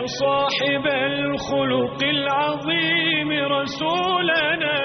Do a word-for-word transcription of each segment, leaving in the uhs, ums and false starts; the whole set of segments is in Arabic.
صاحب الخلق العظيم رسولنا.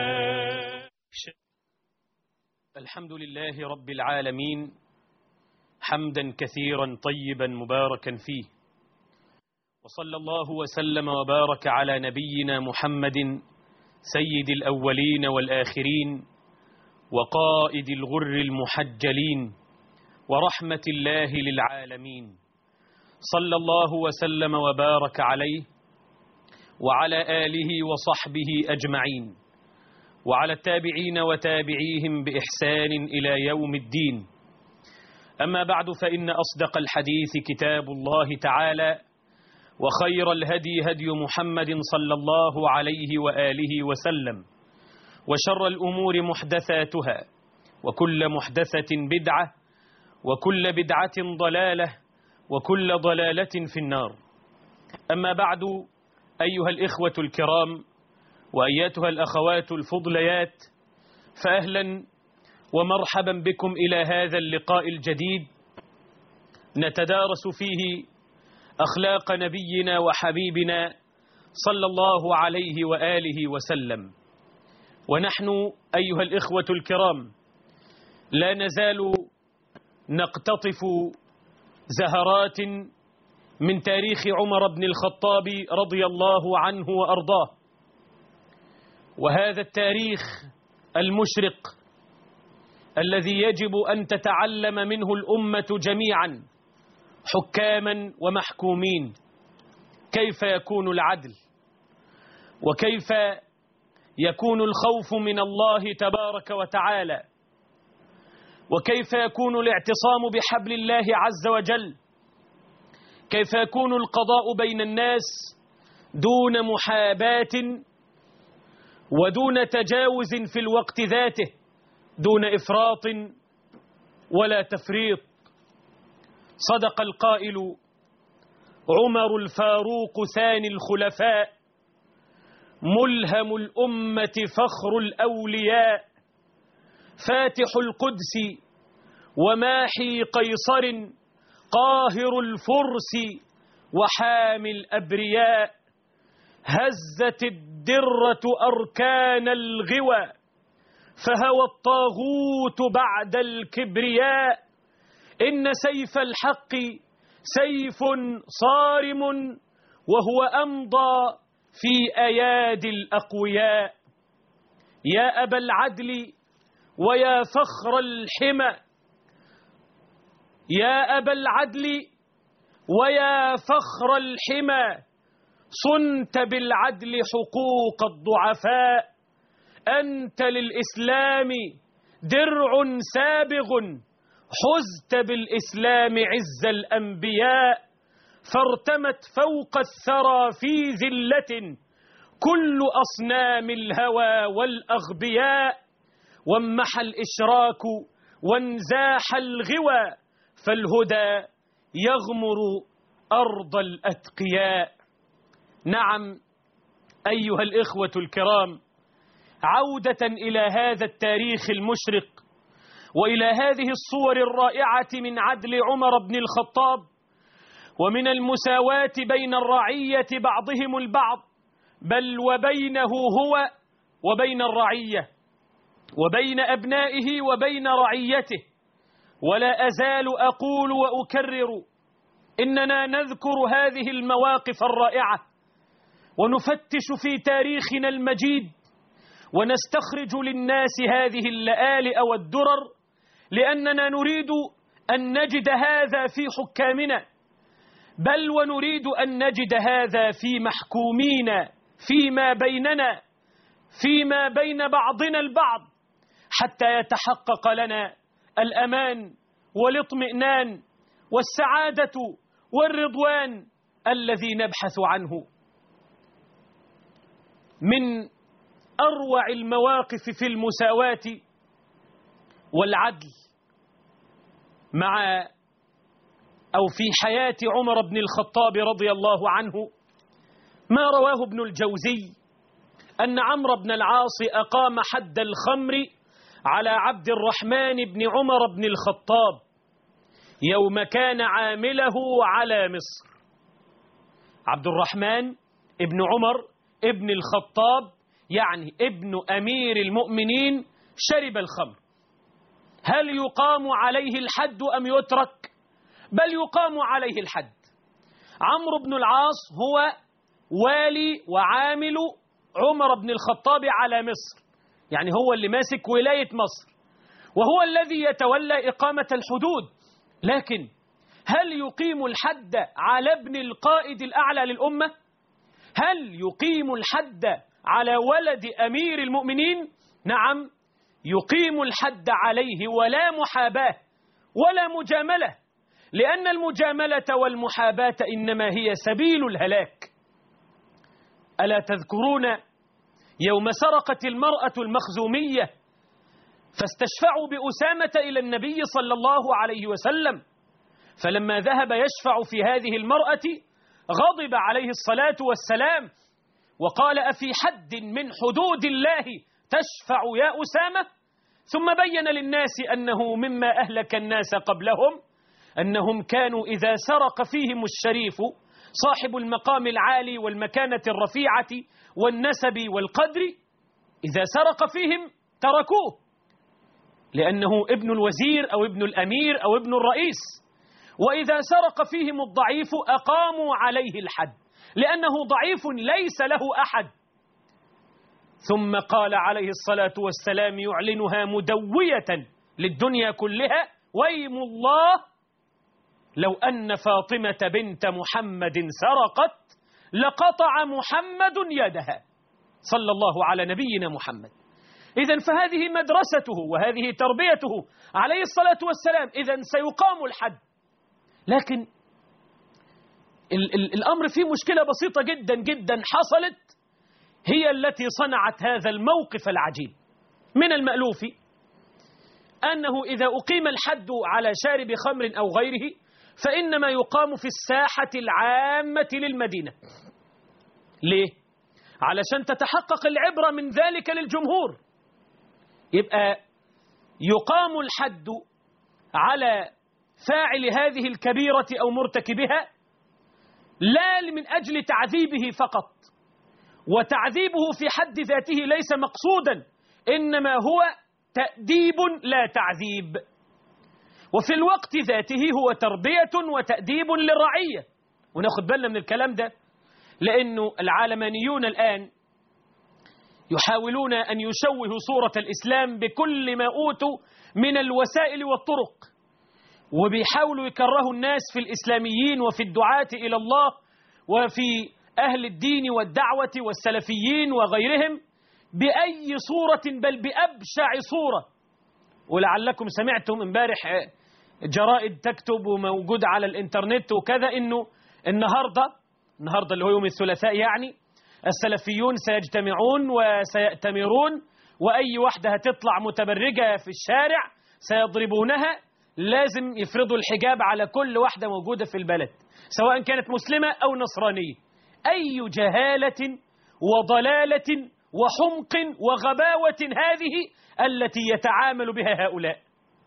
الحمد لله رب العالمين حمدا كثيرا طيبا مباركا فيه، وصلى الله وسلم وبارك على نبينا محمد سيد الأولين والآخرين وقائد الغر المحجلين ورحمة الله للعالمين، صلى الله وسلم وبارك عليه وعلى آله وصحبه أجمعين وعلى التابعين وتابعيهم بإحسان إلى يوم الدين. أما بعد، فإن أصدق الحديث كتاب الله تعالى، وخير الهدي هدي محمد صلى الله عليه وآله وسلم، وشر الأمور محدثاتها، وكل محدثة بدعة، وكل بدعة ضلالة، وكل ضلالة في النار. أما بعد، أيها الإخوة الكرام وأياتها الأخوات الفضليات، فأهلا ومرحبا بكم إلى هذا اللقاء الجديد نتدارس فيه أخلاق نبينا وحبيبنا صلى الله عليه وآله وسلم. ونحن أيها الإخوة الكرام لا نزال نقتطف زهرات من تاريخ عمر بن الخطاب رضي الله عنه وأرضاه، وهذا التاريخ المشرق الذي يجب أن تتعلم منه الأمة جميعا حكاما ومحكومين كيف يكون العدل، وكيف يكون الخوف من الله تبارك وتعالى، وكيف يكون الاعتصام بحبل الله عز وجل، كيف يكون القضاء بين الناس دون محاباة ودون تجاوز في الوقت ذاته، دون إفراط ولا تفريط. صدق القائل عمر الفاروق ثاني الخلفاء، ملهم الأمة فخر الأولياء، فاتح القدس وماحي قيصر، قاهر الفرس وحامي الأبرياء، هزت الدرة أركان الغوى، فهوى الطاغوت بعد الكبرياء، إن سيف الحق سيف صارم، وهو أمضى في أيادي الأقوياء. يا أبا العدل ويا فخر الحمى، يا أبا العدل ويا فخر الحمى، صنت بالعدل حقوق الضعفاء، أنت للإسلام درع سابغ، حزت بالإسلام عز الأنبياء، فارتمت فوق الثرى في ذلة كل أصنام الهوى والأغبياء، وامحى الإشراك وانزاح الغوى، فالهدى يغمر أرض الأتقياء. نعم أيها الإخوة الكرام، عودة إلى هذا التاريخ المشرق وإلى هذه الصور الرائعة من عدل عمر بن الخطاب، ومن المساواة بين الرعية بعضهم البعض، بل وبينه هو وبين الرعية، وبين أبنائه وبين رعيته. ولا أزال أقول وأكرر إننا نذكر هذه المواقف الرائعة ونفتش في تاريخنا المجيد ونستخرج للناس هذه اللآلئ والدرر، لأننا نريد أن نجد هذا في حكامنا، بل ونريد أن نجد هذا في محكومينا فيما بيننا، فيما بين بعضنا البعض، حتى يتحقق لنا الأمان والاطمئنان والسعادة والرضوان الذي نبحث عنه. من أروع المواقف في المساواة والعدل مع أو في حياة عمر بن الخطاب رضي الله عنه ما رواه ابن الجوزي أن عمرو بن العاص أقام حد الخمر على عبد الرحمن بن عمر بن الخطاب يوم كان عامله على مصر. عبد الرحمن ابن عمر ابن الخطاب، يعني ابن أمير المؤمنين، شرب الخمر، هل يقام عليه الحد أم يترك؟ بل يقام عليه الحد. عمرو بن العاص هو والي وعامل عمر بن الخطاب على مصر، يعني هو اللي ماسك ولاية مصر، وهو الذي يتولى إقامة الحدود. لكن هل يقيم الحد على ابن القائد الأعلى للأمة؟ هل يقيم الحد على ولد أمير المؤمنين؟ نعم، يقيم الحد عليه، ولا محاباة ولا مجاملة، لأن المجاملة والمحاباة إنما هي سبيل الهلاك. ألا تذكرون يوم سرقت المرأة المخزومية فاستشفعوا بأسامة إلى النبي صلى الله عليه وسلم، فلما ذهب يشفع في هذه المرأة غضب عليه الصلاة والسلام وقال: أفي حد من حدود الله تشفع يا أسامة؟ ثم بين للناس أنه مما أهلك الناس قبلهم أنهم كانوا إذا سرق فيهم الشريف صاحب المقام العالي والمكانة الرفيعة والنسب والقدر، إذا سرق فيهم تركوه، لأنه ابن الوزير أو ابن الأمير أو ابن الرئيس، وإذا سرق فيهم الضعيف أقاموا عليه الحد، لأنه ضعيف ليس له أحد. ثم قال عليه الصلاة والسلام يعلنها مدوية للدنيا كلها: ويم الله لو أن فاطمة بنت محمد سرقت لقطع محمد يدها، صلى الله على نبينا محمد. إذن فهذه مدرسته وهذه تربيته عليه الصلاة والسلام، إذن سيقام الحد. لكن ال ال الأمر فيه مشكلة بسيطة جدا جدا حصلت، هي التي صنعت هذا الموقف العجيب. من المألوف أنه إذا أقيم الحد على شارب خمر أو غيره فإنما يقام في الساحة العامة للمدينة. ليه؟ علشان تتحقق العبرة من ذلك للجمهور. يبقى يقام الحد على فاعل هذه الكبيرة أو مرتكبها لا من أجل تعذيبه فقط، وتعذيبه في حد ذاته ليس مقصودا، إنما هو تأديب لا تعذيب، وفي الوقت ذاته هو تربية وتأديب للرعية. وناخد بالنا من الكلام ده، لأنه العالمانيون الآن يحاولون أن يشوهوا صورة الإسلام بكل ما أوتوا من الوسائل والطرق، وبيحاولوا يكرهوا الناس في الإسلاميين وفي الدعاة إلى الله وفي أهل الدين والدعوة والسلفيين وغيرهم بأي صورة، بل بأبشع صورة. ولعلكم سمعتم امبارح جرائد تكتب وموجود على الإنترنت وكذا إنه النهاردة النهاردة اللي هو يوم الثلاثاء يعني السلفيون سيجتمعون وسيأتمرون، وأي واحدة هتطلع متبرجة في الشارع سيضربونها، لازم يفرضوا الحجاب على كل واحدة موجودة في البلد سواء كانت مسلمة أو نصرانية. أي جهالة وضلالة وحمق وغباوة هذه التي يتعامل بها هؤلاء.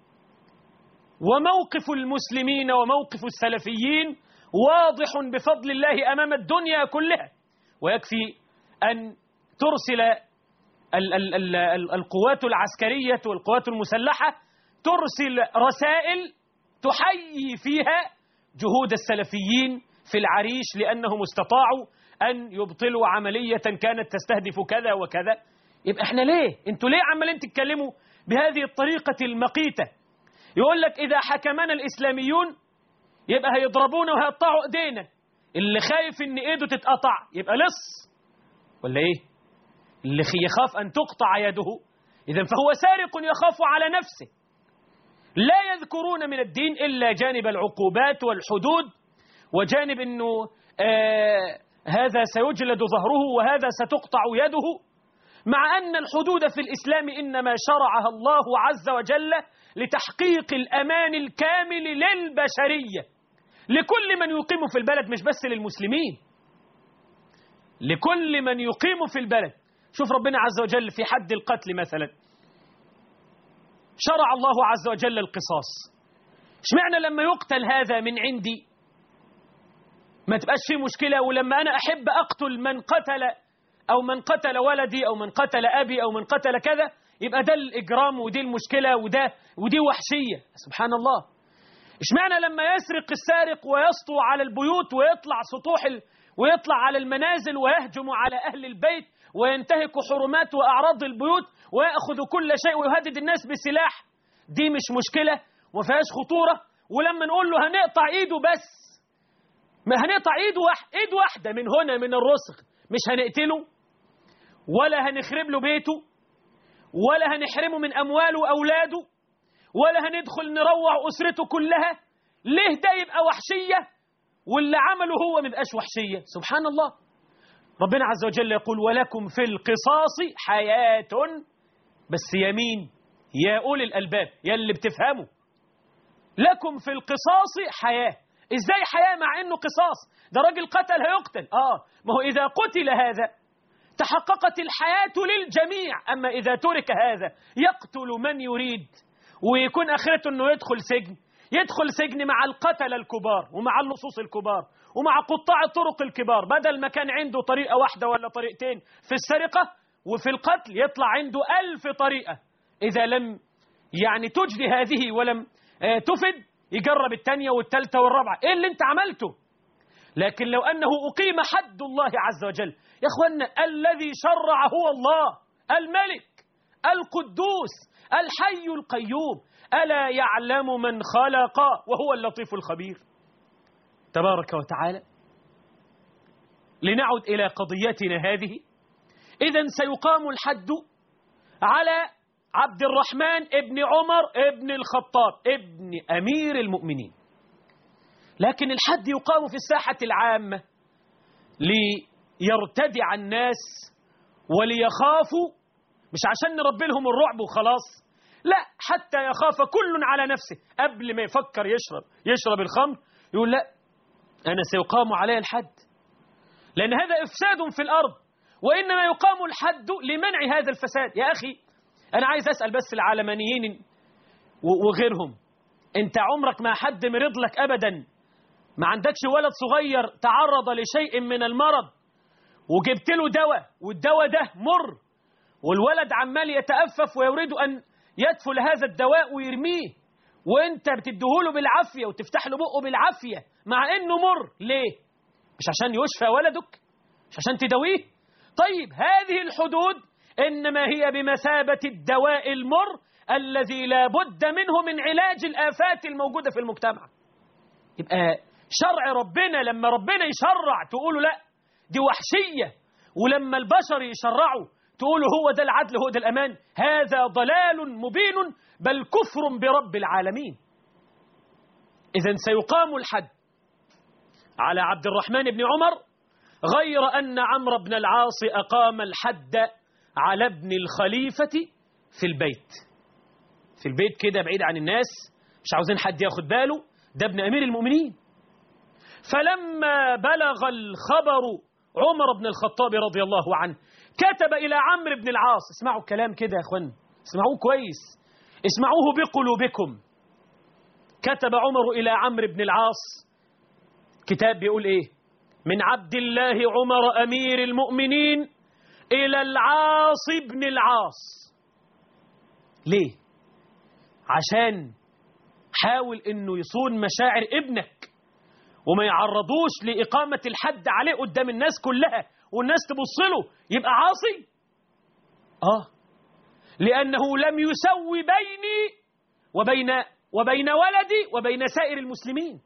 وموقف المسلمين وموقف السلفيين واضح بفضل الله أمام الدنيا كلها، ويكفي أن ترسل ال ال ال ال القوات العسكرية والقوات المسلحة ترسل رسائل تحيي فيها جهود السلفيين في العريش لأنهم استطاعوا أن يبطلوا عملية كانت تستهدف كذا وكذا. يبقى احنا ليه؟ انتوا ليه عمالين تتكلموا بهذه الطريقة المقيتة؟ يقول لك إذا حكمنا الإسلاميون يبقى هيضربونا وهيقطعوا إيدينا، اللي خايف إن إيده تتقطع يبقى لص ولا إيه؟ اللي يخاف أن تقطع يده إذن فهو سارق يخاف على نفسه. لا يذكرون من الدين إلا جانب العقوبات والحدود، وجانب أنه آه هذا سيجلد ظهره وهذا ستقطع يده، مع أن الحدود في الإسلام إنما شرعها الله عز وجل لتحقيق الأمان الكامل للبشرية، لكل من يقيم في البلد، مش بس للمسلمين، لكل من يقيم في البلد. شوف ربنا عز وجل في حد القتل مثلا شرع الله عز وجل القصاص. اشمعنى لما يقتل هذا من عندي ما تبقاش فيه مشكلة. ولما أنا أحب أقتل من قتل أو من قتل ولدي أو من قتل أبي أو من قتل كذا، يبقى ده الإجرام ودي المشكلة وده ودي وحشية. سبحان الله. اشمعنى لما يسرق السارق ويسطو على البيوت ويطلع سطوح ال... ويطلع على المنازل ويهجم على أهل البيت وينتهك حرمات وأعراض البيوت ويأخذ كل شيء ويهدد الناس بسلاح، دي مش مشكلة وما فيهاش خطورة. ولما نقول له هنقطع إيده بس، ما هنقطع إيده واحد إيد واحدة من هنا من الرسغ، مش هنقتله ولا هنخرب له بيته ولا هنحرمه من أمواله وأولاده ولا هندخل نروع أسرته كلها. ليه ده يبقى وحشية واللي عمله هو مبقاش وحشية؟ سبحان الله. ربنا عز وجل يقول ولكم في القصاص حياة، بس يمين يا أولي الألباب يا اللي بتفهموا، لكم في القصاص حياة. إزاي حياة مع إنه قصاص؟ ده راجل قتل هيقتل. آه ما هو إذا قتل هذا تحققت الحياة للجميع، أما إذا ترك هذا يقتل من يريد ويكون آخرته أنه يدخل سجن، يدخل سجن مع القتل الكبار ومع اللصوص الكبار ومع قطاع الطرق الكبار، بدل ما كان عنده طريقة واحدة ولا طريقتين في السرقة وفي القتل يطلع عنده ألف طريقة. إذا لم يعني تجدي هذه ولم آه تفد يجرب الثانية والثالثة والرابعة. إيه اللي أنت عملته؟ لكن لو أنه أقيم حد الله عز وجل يا أخوانا، الذي شرع هو الله الملك القدوس الحي القيوم، ألا يعلم من خلق وهو اللطيف الخبير تبارك وتعالى. لنعد إلى قضيتنا هذه. إذن سيقام الحد على عبد الرحمن ابن عمر ابن الخطاب ابن أمير المؤمنين، لكن الحد يقام في الساحة العامة ليرتدع الناس وليخافوا، مش عشان نربي لهم الرعب وخلاص، لا، حتى يخاف كل على نفسه قبل ما يفكر يشرب يشرب الخمر يقول لا أنا سيقام علي الحد، لأن هذا إفساد في الأرض، وإنما يقام الحد لمنع هذا الفساد. يا أخي أنا عايز أسأل بس العلمانيين وغيرهم، أنت عمرك ما حد مرض لك أبدا؟ ما عندكش ولد صغير تعرض لشيء من المرض وجبت له دواء والدواء ده مر والولد عمال يتأفف ويريد أن يدفل هذا الدواء ويرميه، وانت بتديهوله بالعافية وتفتح له بقه بالعافية مع انه مر؟ ليه؟ مش عشان يشفى ولدك؟ مش عشان تداويه؟ طيب هذه الحدود انما هي بمثابة الدواء المر الذي لا بد منه من علاج الآفات الموجودة في المجتمع. يبقى شرع ربنا لما ربنا يشرع تقولوا لا دي وحشية، ولما البشر يشرعوا تقولوا هو ده العدل هو ده الأمان، هذا ضلال مبين بل كفر برب العالمين. إذن سيقام الحد على عبد الرحمن بن عمر، غير أن عمرو بن العاص أقام الحد على ابن الخليفة في البيت، في البيت كده بعيد عن الناس، مش عاوزين حد ياخد باله، ده ابن أمير المؤمنين. فلما بلغ الخبر عمر بن الخطاب رضي الله عنه كتب إلى عمرو بن العاص، اسمعوا الكلام كده يا أخوان، اسمعوه كويس، اسمعوه بقلوبكم. كتب عمر إلى عمرو بن العاص كتاب بيقول إيه؟ من عبد الله عمر أمير المؤمنين إلى العاص بن العاص. ليه؟ عشان حاول إنه يصون مشاعر ابنك وما يعرضوش لإقامة الحد عليه قدام الناس كلها والناس تبص له يبقى عاصي. آه لأنه لم يسوي بيني وبين وبين ولدي وبين سائر المسلمين.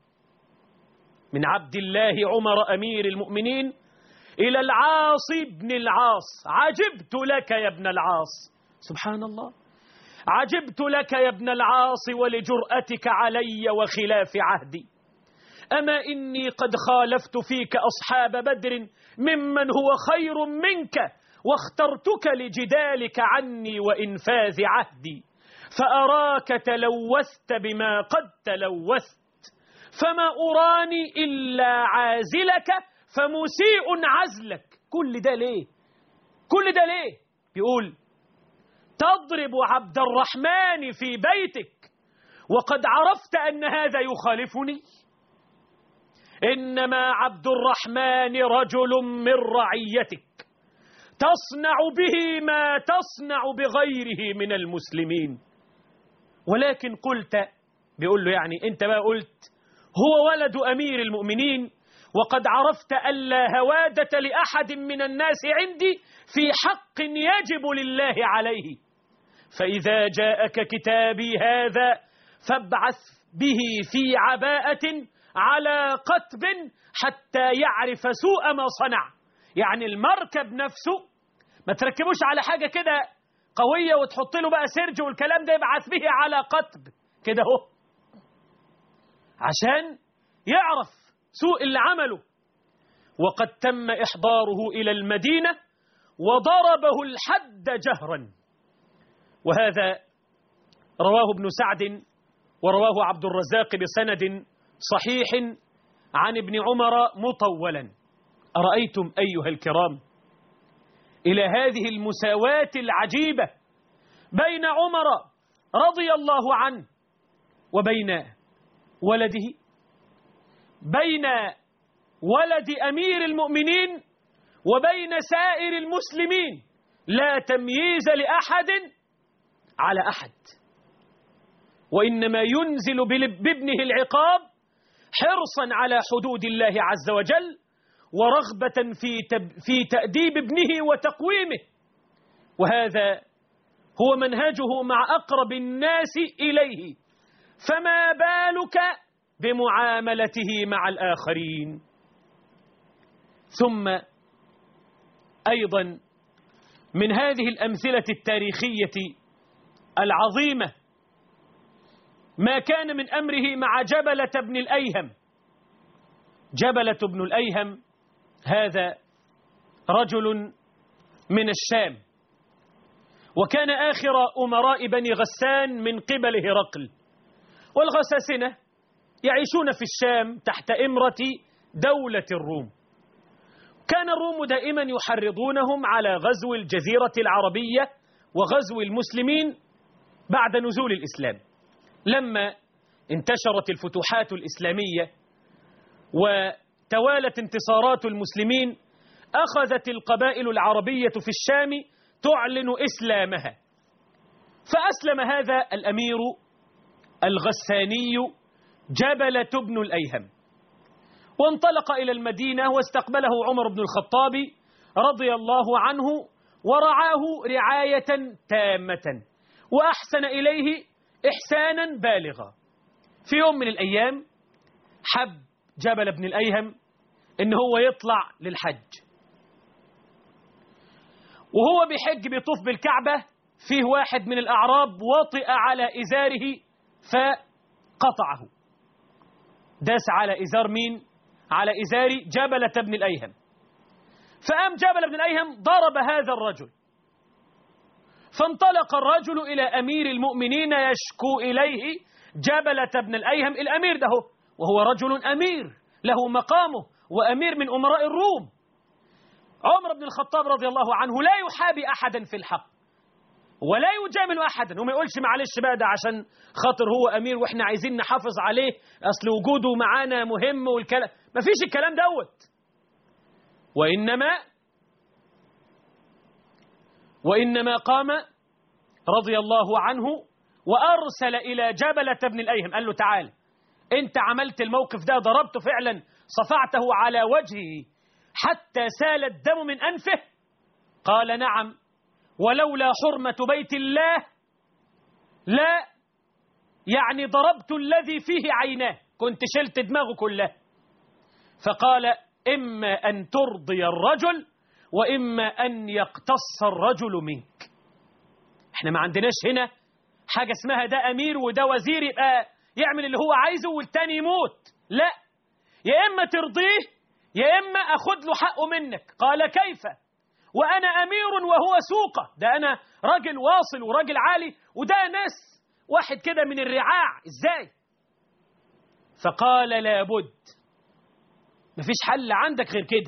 من عبد الله عمر أمير المؤمنين إلى العاص بن العاص، عجبت لك يا ابن العاص. سبحان الله، عجبت لك يا ابن العاص ولجرأتك علي وخلاف عهدي. أما إني قد خالفت فيك أصحاب بدر ممن هو خير منك، واخترتك لجدالك عني وإنفاذ عهدي، فأراك تلوثت بما قد تلوثت، فما أراني إلا عازلك فمسيء عزلك. كل ده ليه؟ كل ده ليه؟ بيقول تضرب عبد الرحمن في بيتك وقد عرفت أن هذا يخالفني. إنما عبد الرحمن رجل من رعيتك تصنع به ما تصنع بغيره من المسلمين. ولكن قلت، بيقول له يعني أنت بقى قلت هو ولد أمير المؤمنين، وقد عرفت ألا هوادة لأحد من الناس عندي في حق يجب لله عليه، فإذا جاءك كتابي هذا فابعث به في عباءة على قتب حتى يعرف سوء ما صنع. يعني المركب نفسه ما تركبوش على حاجة كده قوية وتحط له بقى سرج والكلام ده، يبعث به على قتب كده اهو عشان يعرف سوء اللي عمله. وقد تم إحضاره إلى المدينة وضربه الحد جهرا. وهذا رواه ابن سعد ورواه عبد الرزاق بسند صحيح عن ابن عمر مطولا. أرأيتم أيها الكرام إلى هذه المساواة العجيبة بين عمر رضي الله عنه وبين ولده، بين ولد أمير المؤمنين وبين سائر المسلمين، لا تمييز لأحد على أحد، وإنما ينزل بابنه العقاب حرصا على حدود الله عز وجل ورغبة في في تأديب ابنه وتقويمه. وهذا هو منهجه مع أقرب الناس إليه، فما بالك بمعاملته مع الآخرين. ثم أيضا من هذه الأمثلة التاريخية العظيمة ما كان من أمره مع جبلة بن الأيهم. جبلة بن الأيهم هذا رجل من الشام، وكان آخر أمراء بني غسان من قبل هرقل، والغساسنة يعيشون في الشام تحت إمرة دولة الروم. كان الروم دائما يحرضونهم على غزو الجزيرة العربية وغزو المسلمين بعد نزول الإسلام. لما انتشرت الفتوحات الإسلامية وتوالت انتصارات المسلمين، أخذت القبائل العربية في الشام تعلن إسلامها، فأسلم هذا الأمير الغساني جبلة بن الأيهم، وانطلق إلى المدينة واستقبله عمر بن الخطاب رضي الله عنه ورعاه رعاية تامة وأحسن إليه إحسانا بالغا. في يوم من الأيام حب جبل بن الأيهم إن هو يطلع للحج، وهو بحج بيطوف بالكعبة فيه واحد من الأعراب وطئ على إزاره فقطعه، داس على إزار مين؟ على إزار جبلة بن الأيهم. فقام جبل بن الأيهم ضرب هذا الرجل، فانطلق الرجل إلى أمير المؤمنين يشكو إليه جبلة بن الأيهم الأمير ده، وهو رجل أمير له مقامه وأمير من أمراء الروم. عمر بن الخطاب رضي الله عنه لا يحابي أحدا في الحق ولا يجامل أحدا، وما يقولش معلش بقى ده عشان خاطر هو أمير وإحنا عايزين نحافظ عليه أصل وجوده معانا مهم والكلام، ما فيش الكلام دوت. وإنما وإنما قام رضي الله عنه وأرسل إلى جبلة بن الأيهم، قال له تعال أنت عملت الموقف ده، ضربته فعلا صفعته على وجهه حتى سال الدم من أنفه؟ قال نعم، ولولا حرمة بيت الله لا يعني ضربت الذي فيه عيناه، كنت شلت دماغه كلها. فقال إما أن ترضي الرجل وإما أن يقتص الرجل منك. احنا ما عندناش هنا حاجة اسمها ده أمير وده وزير يبقى يعمل اللي هو عايزه والتاني يموت، لا، يا إما ترضيه يا إما أخذ له حقه منك. قال كيف وأنا أمير وهو سوقة؟ ده أنا راجل واصل وراجل عالي وده ناس واحد كده من الرعاع، إزاي؟ فقال لابد، مفيش حل عندك غير كده.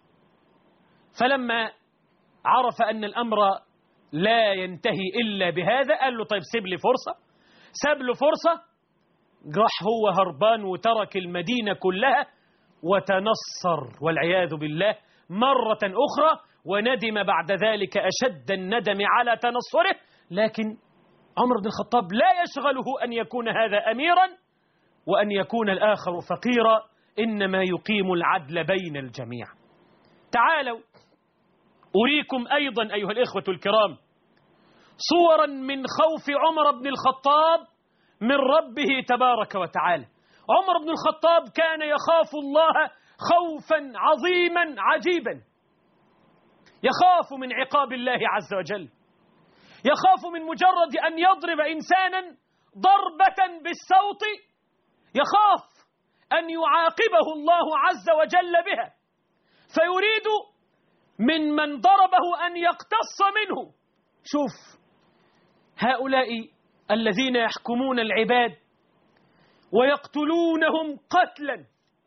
فلما عرف أن الأمر لا ينتهي إلا بهذا قال له طيب سيب لي فرصة. ساب له فرصة، راح هو هربان وترك المدينة كلها وتنصر والعياذ بالله مرة أخرى، وندم بعد ذلك أشد الندم على تنصره. لكن عمر بن الخطاب لا يشغله أن يكون هذا أميرا وأن يكون الآخر فقيرا، إنما يقيم العدل بين الجميع. تعالوا أريكم أيضا أيها الإخوة الكرام صورا من خوف عمر بن الخطاب من ربه تبارك وتعالى. عمر بن الخطاب كان يخاف الله خوفا عظيما عجيبا، يخاف من عقاب الله عز وجل، يخاف من مجرد أن يضرب إنسانا ضربة بالسوط، يخاف أن يعاقبه الله عز وجل بها، فيريد من من ضربه أن يقتص منه. شوف هؤلاء الذين يحكمون العباد ويقتلونهم قتلا،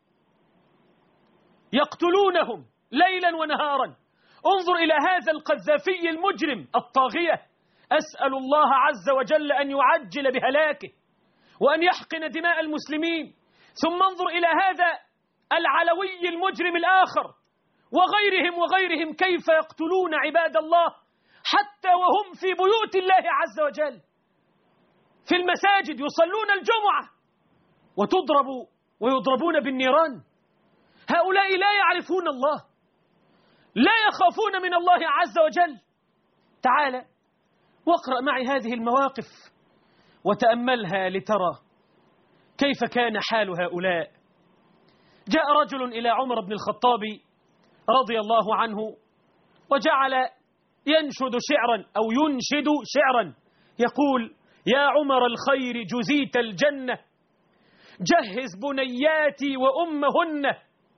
يقتلونهم ليلا ونهارا. انظر إلى هذا القذافي المجرم الطاغية، أسأل الله عز وجل أن يعجل بهلاكه وأن يحقن دماء المسلمين. ثم انظر إلى هذا العلوي المجرم الآخر وغيرهم وغيرهم كيف يقتلون عباد الله حتى وهم في بيوت الله عز وجل، في المساجد يصلون الجمعة وتضرب ويضربون بالنيران. هؤلاء لا يعرفون الله، لا يخافون من الله عز وجل. تعال واقرأ معي هذه المواقف وتأملها لترى كيف كان حال هؤلاء. جاء رجل إلى عمر بن الخطاب رضي الله عنه وجعل ينشد شعرا أو ينشد شعرا يقول: يا عمر الخير جزيت الجنة، جهز بنياتي وأمهن،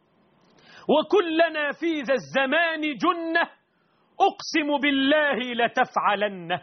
وكلنا في ذا الزمان جنة، أقسم بالله لتفعلن.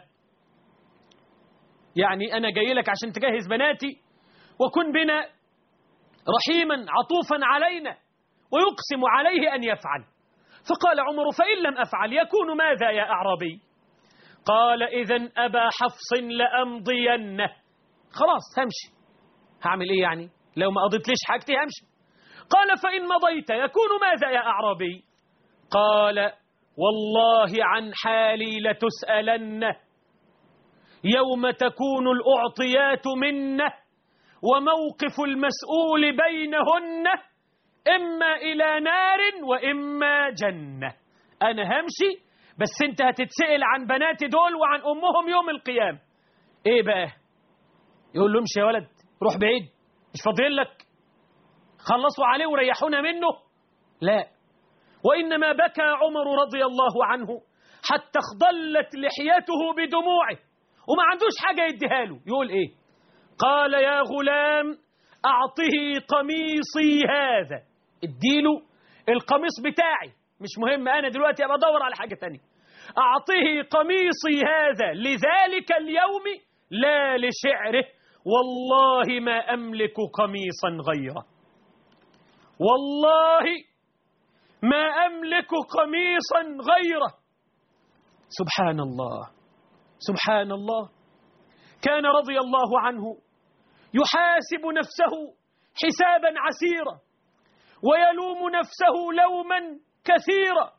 يعني أنا جاي لك عشان تجهز بناتي وكن بنا رحيما عطوفا علينا، ويقسم عليه أن يفعل. فقال عمر: فإن لم أفعل يكون ماذا يا أعرابي؟ قال: إذن أبا حفص لأمضين. خلاص همشي، هعمل إيه يعني؟ لو ما قضيت ليش حاجتي همشي. قال: فإن مضيت يكون ماذا يا أعرابي؟ قال: والله عن حالي لتسألن يوم تكون الأعطيات منه، وموقف المسؤول بينهن إما إلى نار وإما جنة. أنا همشي بس أنت هتتسأل عن بناتي دول وعن أمهم يوم القيامة. إيه بقى؟ يقول له: امشي يا ولد، روح بعيد، مش فاضيين لك، خلصوا عليه وريحونا منه. لا، وإنما بكى عمر رضي الله عنه حتى اخضلت لحيته بدموعه وما عندوش حاجة يديها له. يقول إيه؟ قال: يا غلام أعطه قميصي هذا، اديله القميص بتاعي، مش مهم أنا دلوقتي أبقى أدور على حاجة تانية. أعطه قميصي هذا لذلك اليوم لا لشعره، والله ما أملك قميصا غيره، والله ما أملك قميصا غيره. سبحان الله، سبحان الله. كان رضي الله عنه يحاسب نفسه حسابا عسيرا ويلوم نفسه لوما كثيرا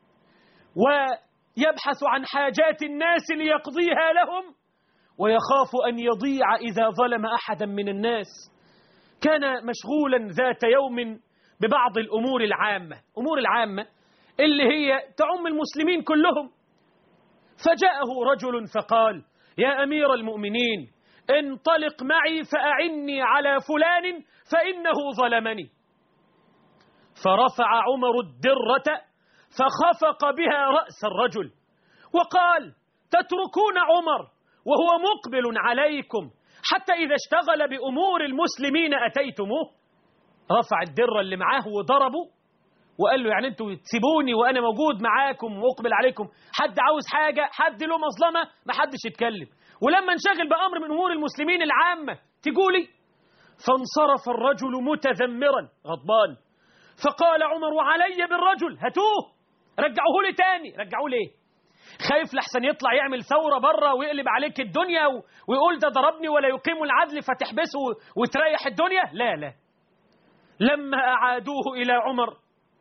ويبحث عن حاجات الناس ليقضيها لهم، ويخاف أن يضيع إذا ظلم أحدا من الناس. كان مشغولا ذات يوم ببعض الأمور العامة، أمور العامة اللي هي تعم المسلمين كلهم. فجاءه رجل فقال: يا أمير المؤمنين، انطلق معي فأعني على فلان فإنه ظلمني. فرفع عمر الدرة فخفق بها رأس الرجل وقال: تتركون عمر وهو مقبل عليكم حتى إذا اشتغل بأمور المسلمين أتيتموه؟ رفع الدرة اللي معاه وضربه وقال له: يعني انتوا تسيبوني وأنا موجود معاكم ومقبل عليكم؟ حد عاوز حاجة، حد له مظلمة، ما حدش يتكلم، ولما انشغل بأمر من أمور المسلمين العامة تقولي. فانصرف الرجل متذمرا غضبان. فقال عمر: وعلي بالرجل، هاتوه رجعوه لي تاني. رجعوه ليه؟ خايف لحسن يطلع يعمل ثورة بره ويقلب عليك الدنيا ويقول ده ضربني ولا يقيم العدل فتحبسه وتريح الدنيا؟ لا لا، لما أعادوه إلى عمر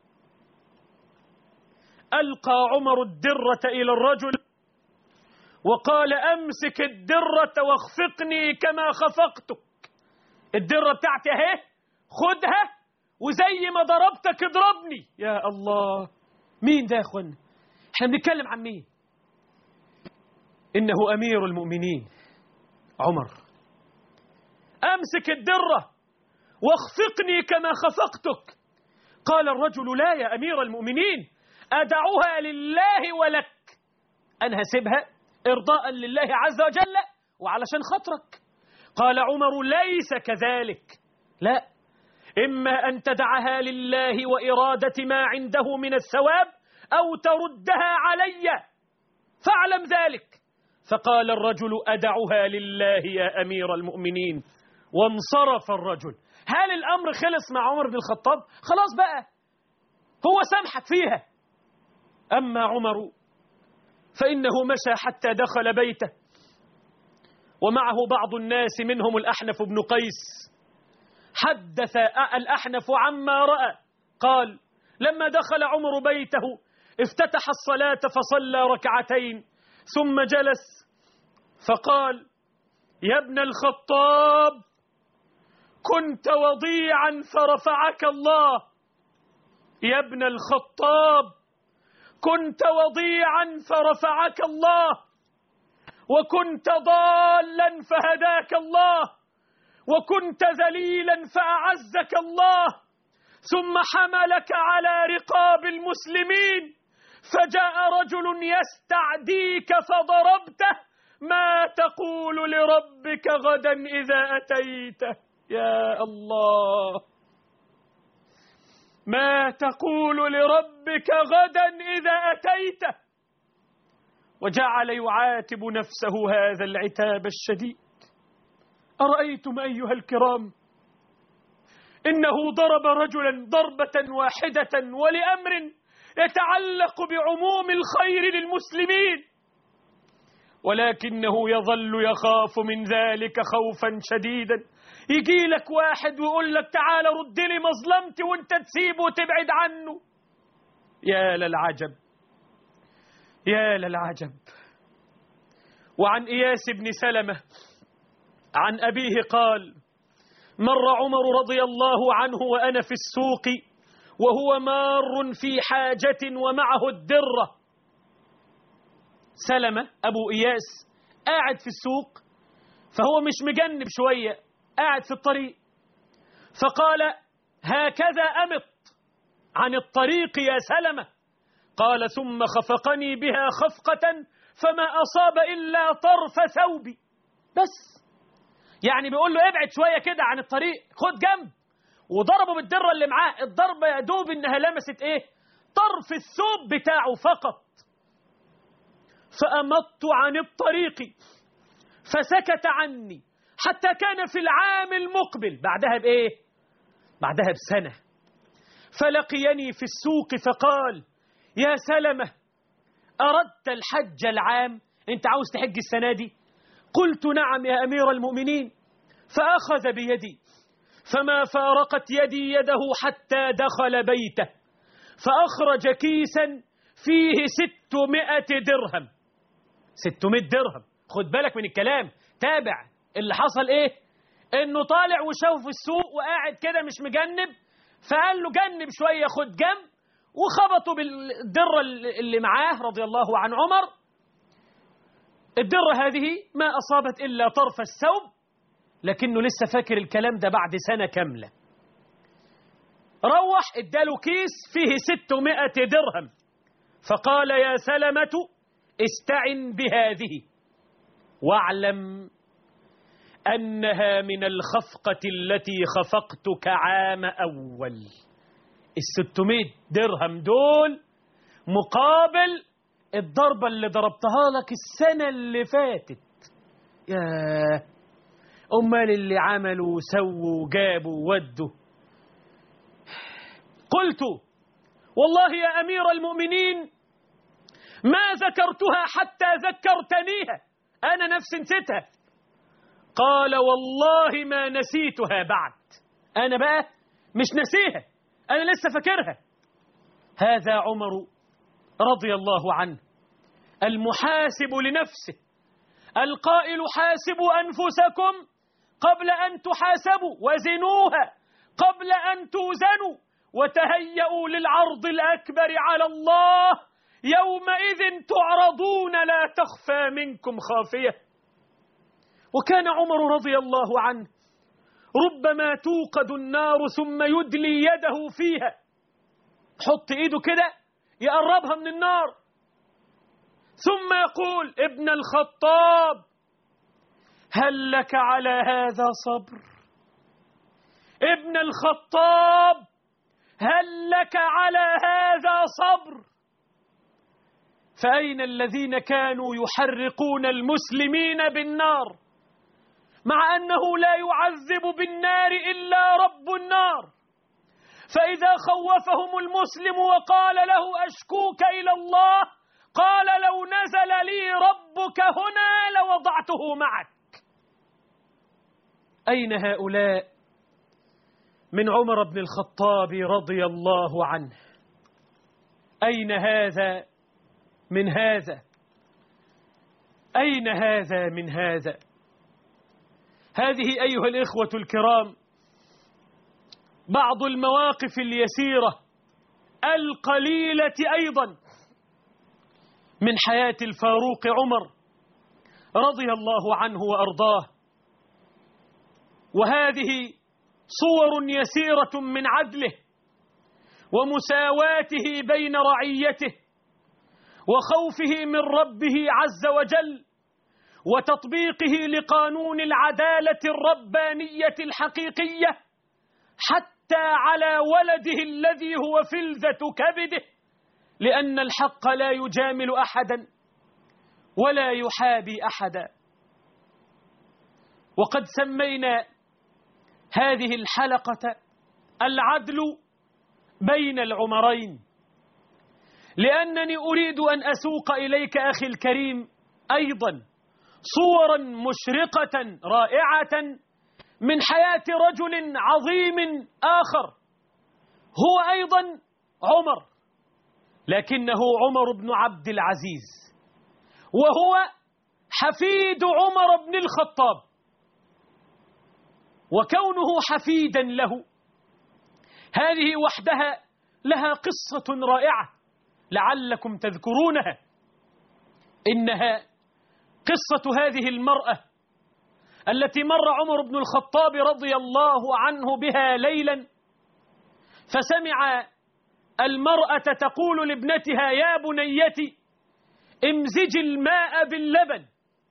ألقى عمر الدرة إلى الرجل وقال أمسك الدرة واخفقني كما خفقتك. الدرة بتاعتي اهي، خدها وزي ما ضربتك اضربني. يا الله، مين ده يا اخوانا؟ احنا بنتكلم عن مين؟ إنه أمير المؤمنين عمر. أمسك الدرة واخفقني كما خفقتك. قال الرجل لا يا أمير المؤمنين، أدعوها لله ولك، أنا هسيبها إرضاء لله عز وجل وعلشان خاطرك. قال عمر ليس كذلك، لا، إما أن تدعها لله وإرادة ما عنده من الثواب أو تردها علي، فاعلم ذلك. فقال الرجل أدعها لله يا أمير المؤمنين، وانصرف الرجل. هل الأمر خلص مع عمر بن الخطاب؟ خلاص بقى، هو سامحك فيها. أما عمر فإنه مشى حتى دخل بيته ومعه بعض الناس منهم الأحنف بن قيس. حدث الأحنف عما رأى، قال لما دخل عمر بيته افتتح الصلاة فصلى ركعتين ثم جلس فقال يا ابن الخطاب كنت وضيعا فرفعك الله، يا ابن الخطاب كنت وضيعا فرفعك الله، وكنت ضالا فهداك الله، وكنت ذليلا فأعزك الله، ثم حملك على رقاب المسلمين فجاء رجل يستعديك فضربته، ما تقول لربك غدا إذا أتيته؟ يا الله، ما تقول لربك غدا إذا أتيته؟ وجعل يعاتب نفسه هذا العتاب الشديد. أرأيتم أيها الكرام إنه ضرب رجلا ضربة واحدة ولأمر يتعلق بعموم الخير للمسلمين، ولكنه يظل يخاف من ذلك خوفا شديدا. يجي لك واحد ويقول لك تعال رد لي مظلمتي وانت تسيبه وتبعد عنه. يا للعجب، يا للعجب. وعن إياس بن سلمة عن أبيه قال مر عمر رضي الله عنه وأنا في السوق وهو مار في حاجة ومعه الدرة. سلمة أبو إياس قاعد في السوق، فهو مش مجنب شوية، قاعد في الطريق، فقال هكذا أمط عن الطريق يا سلمة. قال ثم خفقني بها خفقة فما أصاب إلا طرف ثوبي. بس يعني بيقول له ابعد شوية كده عن الطريق، خد جنب، وضربه بالدرة اللي معاه. الضربة يا دوب إنها لمست إيه؟ طرف الثوب بتاعه فقط. فأمضت عن الطريق فسكت عني حتى كان في العام المقبل، بعدها بإيه؟ بعدها بسنة، فلقيني في السوق فقال يا سلمة أردت الحج العام؟ أنت عاوز تحج السنة دي؟ قلت نعم يا أمير المؤمنين. فأخذ بيدي فما فارقت يدي يده حتى دخل بيته، فأخرج كيسا فيه ستمائة درهم. ستمائة درهم، خد بالك من الكلام، تابع اللي حصل إيه؟ إنه طالع وشاف في السوق وقاعد كده مش مجنب، فقال له جنب شوية، خد جنب، وخبطوا بالدرة اللي معاه رضي الله عن عمر. الدرة هذه ما أصابت إلا طرف الثوب، لكنه لسه فاكر الكلام ده بعد سنة كاملة. روح اداله كيس فيه ستمائة درهم، فقال يا سلمة استعن بهذه واعلم أنها من الخفقة التي خفقتك عام أول. الستمائة درهم دول مقابل الضربة اللي ضربتها لك السنة اللي فاتت. يا أمال اللي عملوا وسووا وجابوا ودوا. قلت والله يا أمير المؤمنين ما ذكرتها حتى ذكرتنيها، أنا نفسي نسيتها. قال والله ما نسيتها بعد، أنا بقى مش نسيها، أنا لسه فاكرها. هذا عمر رضي الله عنه المحاسب لنفسه، القائل حاسبوا أنفسكم قبل أن تحاسبوا، وزنوها قبل أن توزنوا، وتهيئوا للعرض الأكبر على الله، يومئذ تعرضون لا تخفى منكم خافية. وكان عمر رضي الله عنه ربما توقد النار ثم يدلي يده فيها، حط ايده كده يقربها من النار، ثم يقول: ابن الخطاب هل لك على هذا صبر؟ ابن الخطاب هل لك على هذا صبر؟ فأين الذين كانوا يحرقون المسلمين بالنار، مع أنه لا يعذب بالنار إلا رب النار؟ فإذا خوفهم المسلم وقال له: أشكوك إلى الله، قال: لو نزل لي ربك هنا لوضعته معك. أين هؤلاء من عمر بن الخطاب رضي الله عنه؟ أين هذا من هذا؟ أين هذا من هذا؟ هذه أيها الإخوة الكرام بعض المواقف اليسيرة القليلة أيضا من حياة الفاروق عمر رضي الله عنه وأرضاه. وهذه صور يسيرة من عدله ومساواته بين رعيته وخوفه من ربه عز وجل وتطبيقه لقانون العدالة الربانية الحقيقية حتى على ولده الذي هو فلذة كبده، لأن الحق لا يجامل أحدا ولا يحابي أحدا. وقد سمينا هذه الحلقة العدل بين العمرين، لأنني أريد أن أسوق إليك أخي الكريم أيضا صورا مشرقة رائعة من حياة رجل عظيم آخر هو أيضا عمر، لكنه عمر بن عبد العزيز، وهو حفيد عمر بن الخطاب. وكونه حفيدا له هذه وحدها لها قصة رائعة لعلكم تذكرونها. إنها قصة هذه المرأة التي مر عمر بن الخطاب رضي الله عنه بها ليلا، فسمع المرأة تقول لابنتها: يا بنيتي امزج الماء باللبن،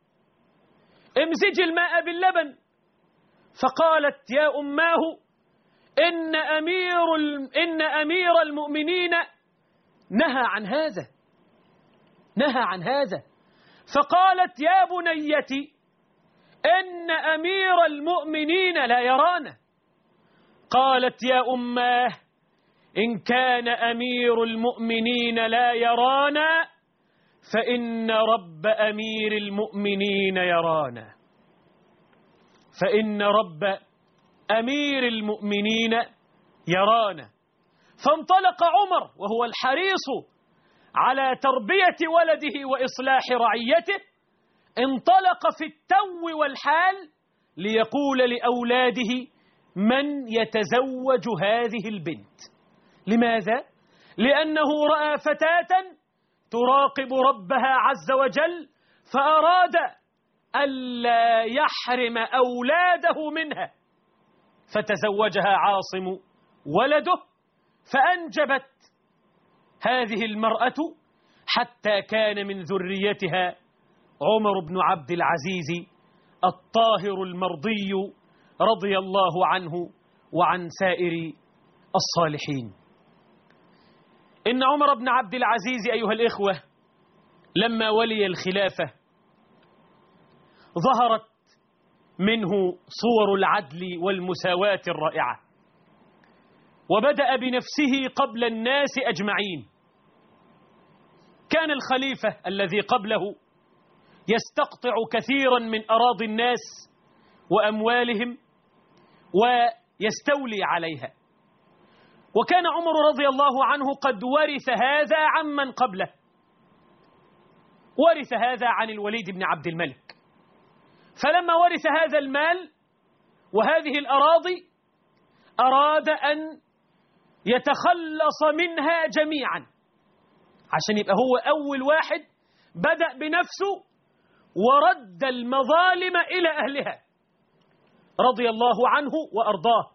امزج الماء باللبن. فقالت: يا أماه إن أمير, إن أمير المؤمنين نهى عن هذا، نهى عن هذا. فقالت: يا بنيتي إن أمير المؤمنين لا يرانا. قالت: يا أماه إن كان أمير المؤمنين لا يرانا فإن رب أمير المؤمنين يرانا، فإن رب أمير المؤمنين يرانا. فانطلق عمر وهو الحريص على تربية ولده وإصلاح رعيته، انطلق في التو والحال ليقول لأولاده: من يتزوج هذه البنت؟ لماذا؟ لأنه رأى فتاة تراقب ربها عز وجل، فأراد ألا يحرم أولاده منها، فتزوجها عاصم ولده، فأنجبت هذه المرأة حتى كان من ذريتها عمر بن عبد العزيز الطاهر المرضي رضي الله عنه وعن سائر الصالحين. إن عمر بن عبد العزيز أيها الإخوة لما ولي الخلافة ظهرت منه صور العدل والمساواة الرائعة، وبدأ بنفسه قبل الناس أجمعين. كان الخليفة الذي قبله يستقطع كثيرا من أراضي الناس وأموالهم ويستولي عليها، وكان عمر رضي الله عنه قد ورث هذا عمن قبله، ورث هذا عن الوليد بن عبد الملك. فلما ورث هذا المال وهذه الأراضي أراد أن يتخلص منها جميعا، عشان يبقى هو أول واحد بدأ بنفسه ورد المظالم إلى أهلها رضي الله عنه وأرضاه.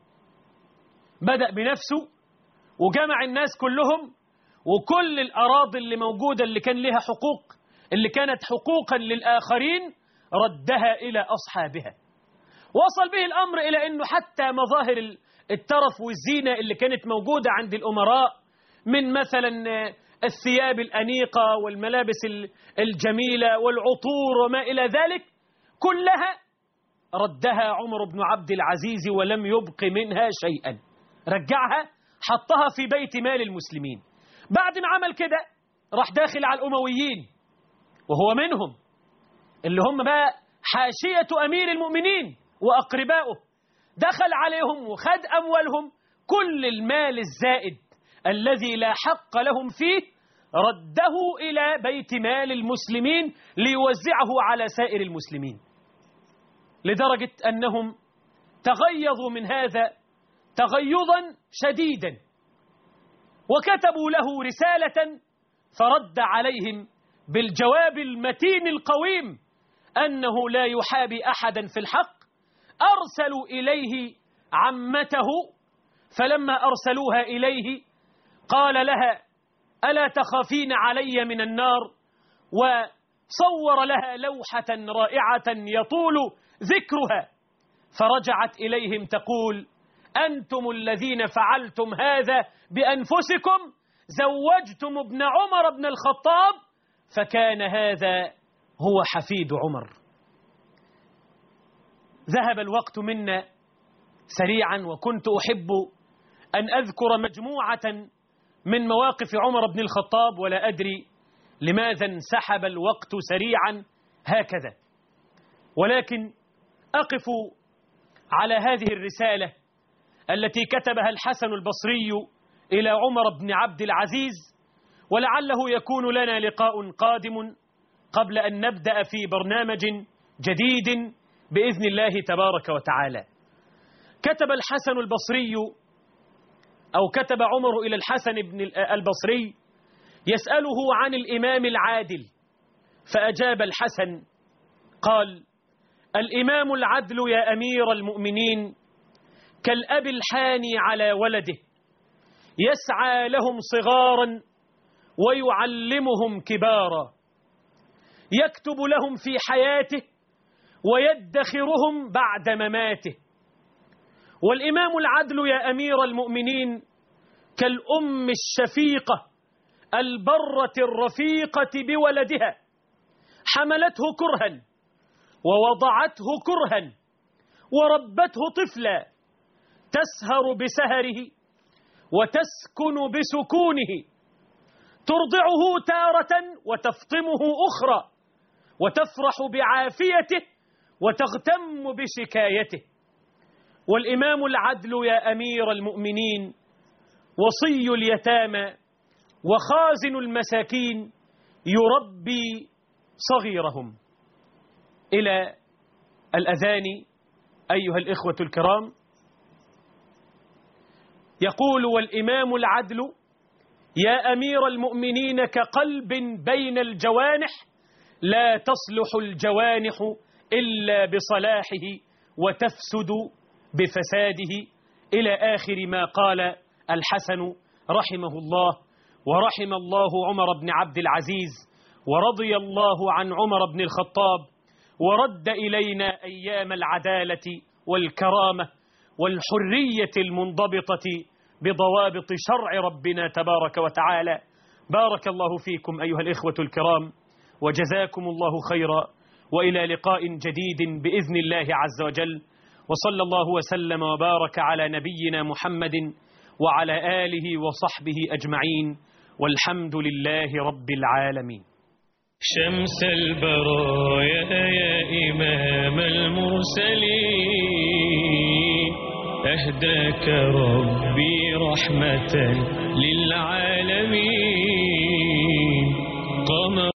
بدأ بنفسه وجمع الناس كلهم، وكل الأراضي اللي موجودة اللي كان لها حقوق، اللي كانت حقوقا للآخرين، ردها إلى أصحابها. وصل به الأمر إلى أنه حتى مظاهر الترف والزينة اللي كانت موجودة عند الأمراء من مثلا الثياب الأنيقة والملابس الجميلة والعطور وما إلى ذلك، كلها ردها عمر بن عبد العزيز ولم يبق منها شيئا، رجعها حطها في بيت مال المسلمين. بعد ما عمل كده راح داخل على الأمويين، وهو منهم اللي هم بقى حاشية أمير المؤمنين وأقربائه، دخل عليهم وخد أموالهم، كل المال الزائد الذي لا حق لهم فيه رده إلى بيت مال المسلمين ليوزعه على سائر المسلمين، لدرجة أنهم تغيظوا من هذا تغيظا شديدا، وكتبوا له رسالة فرد عليهم بالجواب المتين القويم أنه لا يحابي أحدا في الحق. أرسلوا إليه عمته، فلما أرسلوها إليه قال لها: ألا تخافين علي من النار؟ وصور لها لوحة رائعة يطول ذكرها، فرجعت إليهم تقول: أنتم الذين فعلتم هذا بأنفسكم، زوجتم ابن عمر بن الخطاب، فكان هذا هو حفيد عمر. ذهب الوقت منا سريعا، وكنت أحب أن أذكر مجموعة من مواقف عمر بن الخطاب، ولا أدري لماذا انسحب الوقت سريعا هكذا، ولكن أقف على هذه الرسالة التي كتبها الحسن البصري إلى عمر بن عبد العزيز، ولعله يكون لنا لقاء قادم قبل أن نبدأ في برنامج جديد بإذن الله تبارك وتعالى. كتب الحسن البصري أو كتب عمر إلى الحسن بن البصري يسأله عن الإمام العادل، فأجاب الحسن قال: الإمام العدل يا أمير المؤمنين كالأب الحاني على ولده، يسعى لهم صغارا ويعلمهم كبارا، يكتب لهم في حياته ويدخرهم بعد مماته. والإمام العدل يا أمير المؤمنين كالأم الشفيقة البرة الرفيقة بولدها، حملته كرها ووضعته كرها وربته طفلا، تسهر بسهره وتسكن بسكونه، ترضعه تارة وتفطمه أخرى، وتفرح بعافيته وتغتم بشكايته. والإمام العدل يا أمير المؤمنين وصي اليتامى وخازن المساكين، يربي صغيرهم. إلى الأذان أيها الإخوة الكرام، يقول: والإمام العدل يا أمير المؤمنين كقلب بين الجوانح، لا تصلح الجوانح إلا بصلاحه وتفسد بفساده، إلى آخر ما قال الحسن رحمه الله. ورحم الله عمر بن عبد العزيز، ورضي الله عن عمر بن الخطاب، ورد إلينا أيام العدالة والكرامة والحرية المنضبطة بضوابط شرع ربنا تبارك وتعالى. بارك الله فيكم أيها الإخوة الكرام، وجزاكم الله خيرا، وإلى لقاء جديد بإذن الله عز وجل، وصلى الله وسلم وبارك على نبينا محمد وعلى آله وصحبه أجمعين، والحمد لله رب العالمين. شمس البرايا يا إمام المرسلين، أهداك ربي رحمة للعالمين. قمر